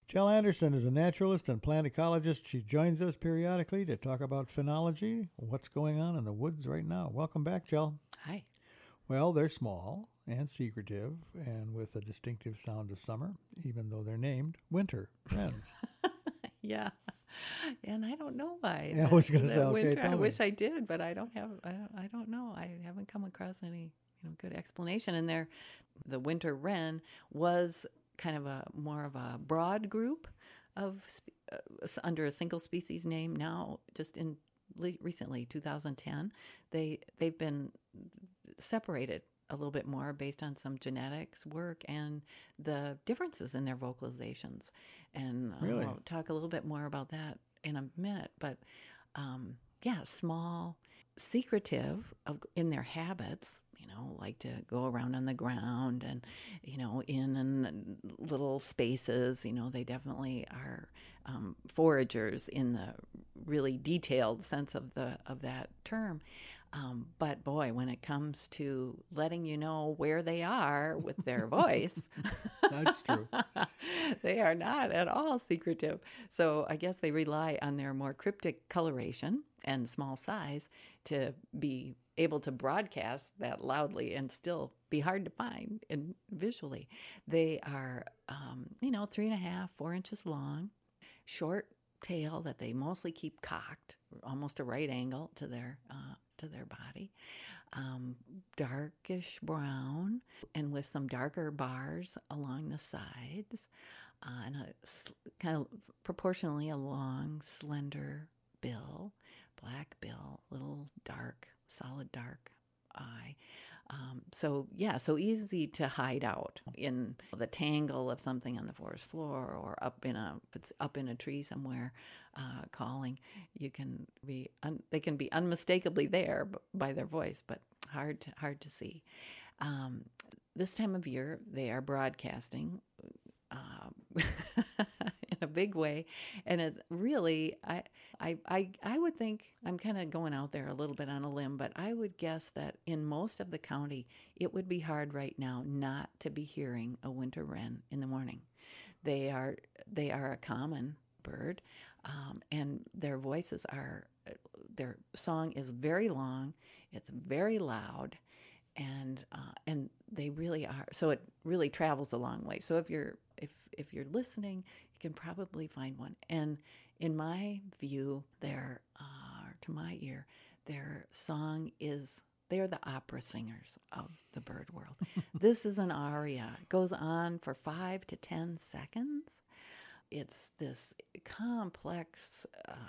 Jill Anderson is a naturalist and plant ecologist. She joins us periodically to talk about phenology, what's going on in the woods right now. Welcome back, Jill. Hi. Well, they're small and secretive and with a distinctive sound of summer, even though they're named winter wrens. Yeah. And I don't know why. Yeah, I was going to that say, okay, winter, tell I me. wish I did, but I don't know. I haven't come across any, good explanation. And the winter wren was kind of more of a broad group of under a single species name. Now, just recently, 2010, they've been separated a little bit more based on some genetics work and the differences in their vocalizations. And Really? I'll talk a little bit more about that in a minute. But small, secretive in their habits, like to go around on the ground and, in little spaces. They definitely are foragers in the really detailed sense of that term. But boy, when it comes to letting you know where they are with their voice, That's true. they are not at all secretive. So I guess they rely on their more cryptic coloration and small size to be able to broadcast that loudly and still be hard to find visually. They are, 3.5, 4 inches long, short tail that they mostly keep cocked, almost a right angle to their body, darkish brown, and with some darker bars along the sides, and kind of proportionally a long, slender bill, black bill, little dark, solid dark eye. So easy to hide out in the tangle of something on the forest floor or if it's up in a tree somewhere, calling. They can be unmistakably there by their voice, but hard to see. This time of year, they are broadcasting in a big way, and it's really I would think, I'm kind of going out there a little bit on a limb, but I would guess that in most of the county it would be hard right now not to be hearing a winter wren in the morning. They are a common bird, and their song is very long, it's very loud, and they really are. So it really travels a long way. So if you're listening, you can probably find one. And in my view, to my ear, their song is, they're the opera singers of the bird world. This is an aria. It goes on for 5 to 10 seconds. It's this complex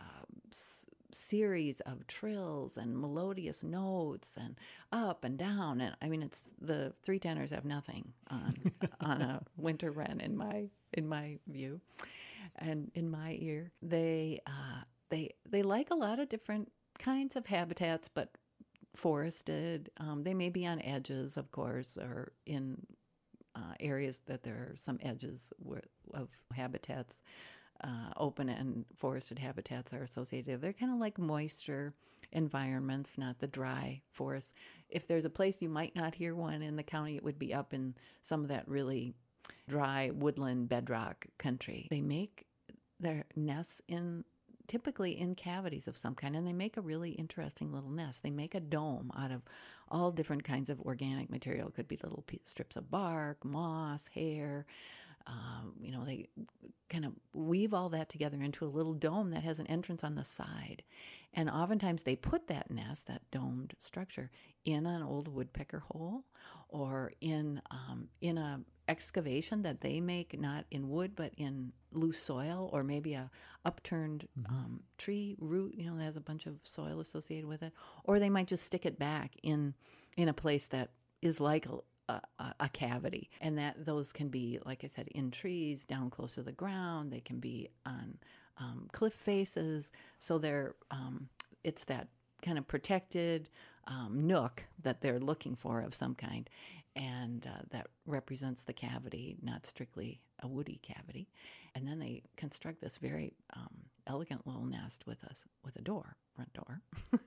series of trills and melodious notes and up and down. And I mean, it's the three tenors have nothing on a winter wren in my view and in my ear. They like a lot of different kinds of habitats, but forested. They may be on edges, of course, or in areas that there are some edges of habitats. Open and forested habitats are associated. They're kind of like moisture environments, not the dry forest. If there's a place you might not hear one in the county, it would be up in some of that really dry woodland bedrock country. They make their nests typically in cavities of some kind, and they make a really interesting little nest. They make a dome out of all different kinds of organic material. It could be little strips of bark, moss, hair. They kind of weave all that together into a little dome that has an entrance on the side. And oftentimes they put that nest, that domed structure, in an old woodpecker hole or in a excavation that they make, not in wood, but in loose soil, or maybe a upturned tree root, that has a bunch of soil associated with it. Or they might just stick it back in a place that is like a cavity. And that those can be, like I said, in trees, down close to the ground. They can be on cliff faces. So it's that kind of protected nook that they're looking for of some kind. And that represents the cavity, not strictly a woody cavity. And then they construct this very elegant little nest with a door, front door,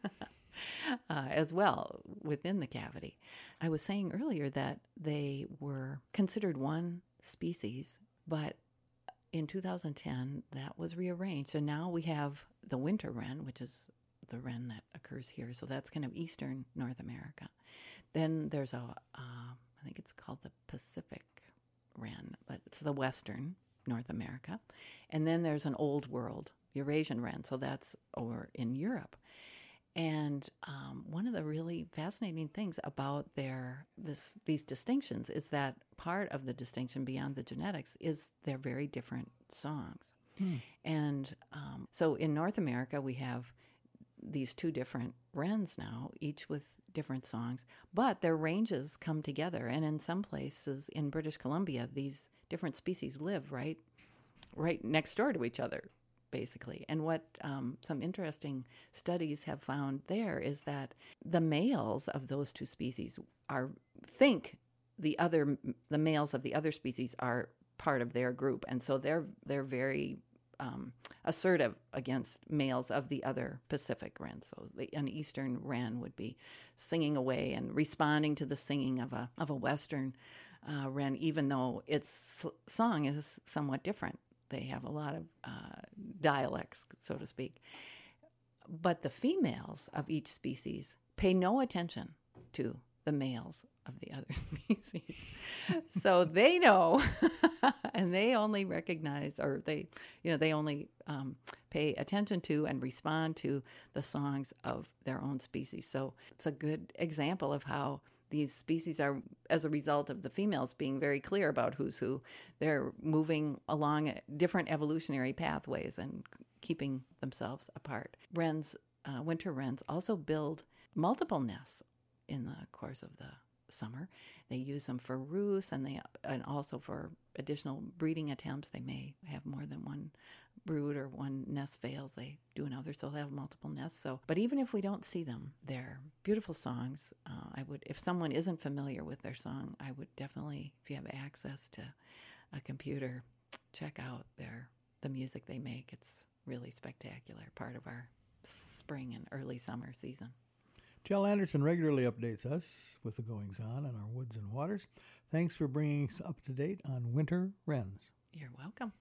as well within the cavity. I was saying earlier that they were considered one species, but in 2010, that was rearranged. So now we have the winter wren, which is the wren that occurs here. So that's kind of eastern North America. Then there's I think it's called the Pacific wren, but it's the western North America. And then there's an old world Eurasian wren. So that's over in Europe. And one of the really fascinating things about these distinctions is that part of the distinction beyond the genetics is they're very different songs. And so in North America, we have these two different wrens now, each with different songs, but their ranges come together. And in some places in British Columbia, these different species live right next door to each other, basically. And what some interesting studies have found there is that the males of those two species think the males of the other species are part of their group, and so they're very assertive against males of the other Pacific wren. So an eastern wren would be singing away and responding to the singing of a western wren, even though its song is somewhat different. They have a lot of dialects, so to speak. But the females of each species pay no attention to the males of the other species. So they know, and they only recognize, or they only pay attention to and respond to the songs of their own species. So it's a good example of how these species are, as a result of the females being very clear about who's who, they're moving along different evolutionary pathways and keeping themselves apart. Winter wrens also build multiple nests in the course of the summer. They use them for roosts and also for additional breeding attempts. They may have more than one brood, or one nest fails, they do another, so they have multiple nests. But even if we don't see them, they're beautiful songs. If someone isn't familiar with their song, I would definitely, if you have access to a computer, check out the music they make. It's really spectacular, part of our spring and early summer season. Jill Anderson regularly updates us with the goings-on in our woods and waters. Thanks for bringing us up to date on winter wrens. You're welcome.